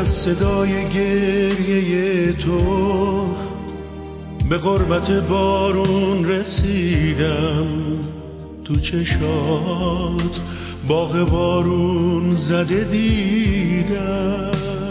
از صدای گریه تو به غربت بارون رسیدم، تو چشات باغ بارون زده دیدم.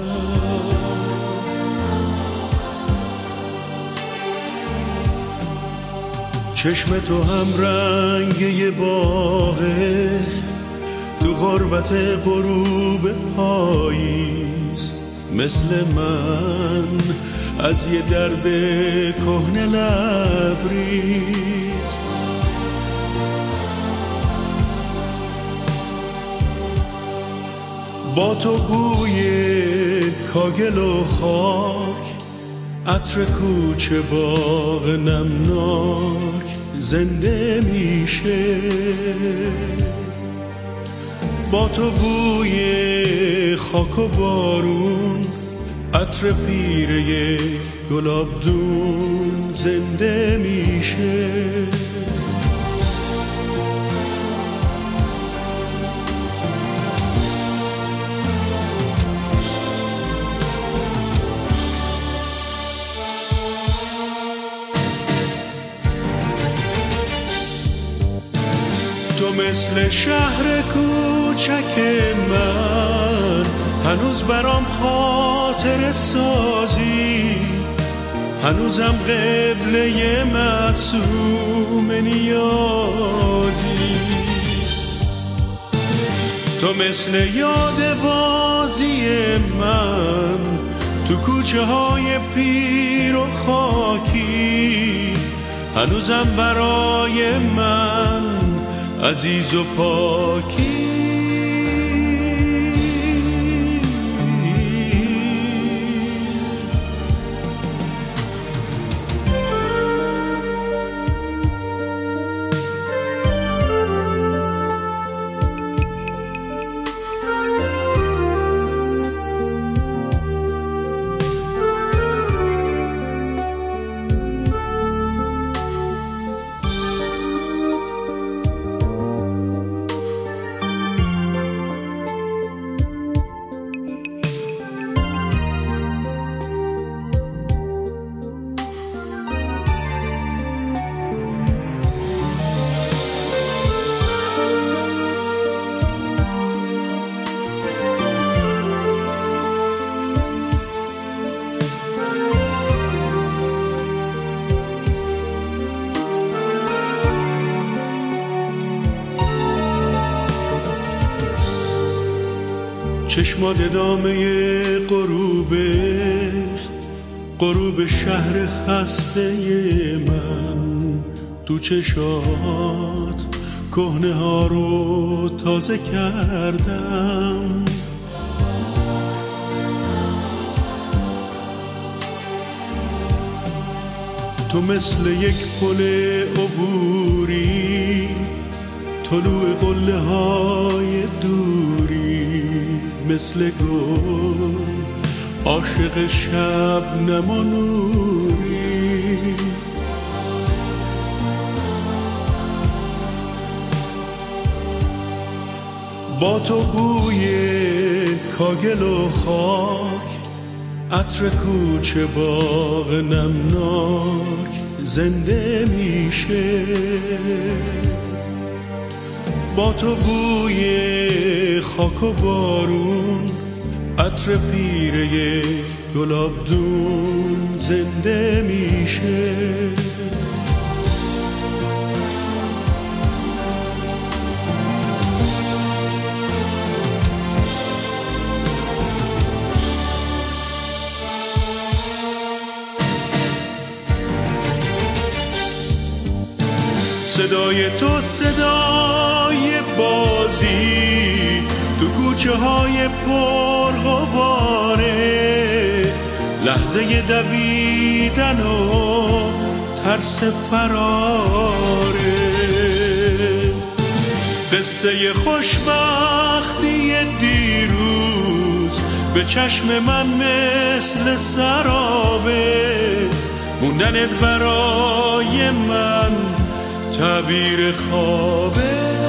چشم تو هم رنگ یه باغه، تو غربت غروب پاییز، مثل من از یه درد کهنه لبریز. با تو بوی کاگل و خاک، عطر کوچه باغ نمناک زنده میشه. با تو بوی خاک و بارون، عطر پیره گلابدون زنده میشه. تو مثل شهر کوچک من، هنوز برام خاطر سازی، هنوزم قبله معصوم نیازی. تو مثل یاد بازی من، تو کوچه های پیر و خاکی، هنوزم برای من عزیز و پاکی. چشمات ادامه غروب شهر خسته من، تو چشات کهنه ها رو تازه کردم. تو مثل یک پل عبوری، طلوع قله های دوری، مثل گل عاشق شبنم و نوری. با تو بوی کاگل و خاک، عطر کوچه باغ نمناک زنده میشه. با تو بوی خاک و بارون، عطر پیره گلابدون زنده میشه. صدای تو صدای بازی، تو کوچه های پرغباره، لحظه دویدن و ترس فراره. قصه خوشبختی دیروز به چشم من مثل سرابه، موندنت برای من تعبیر خوابه.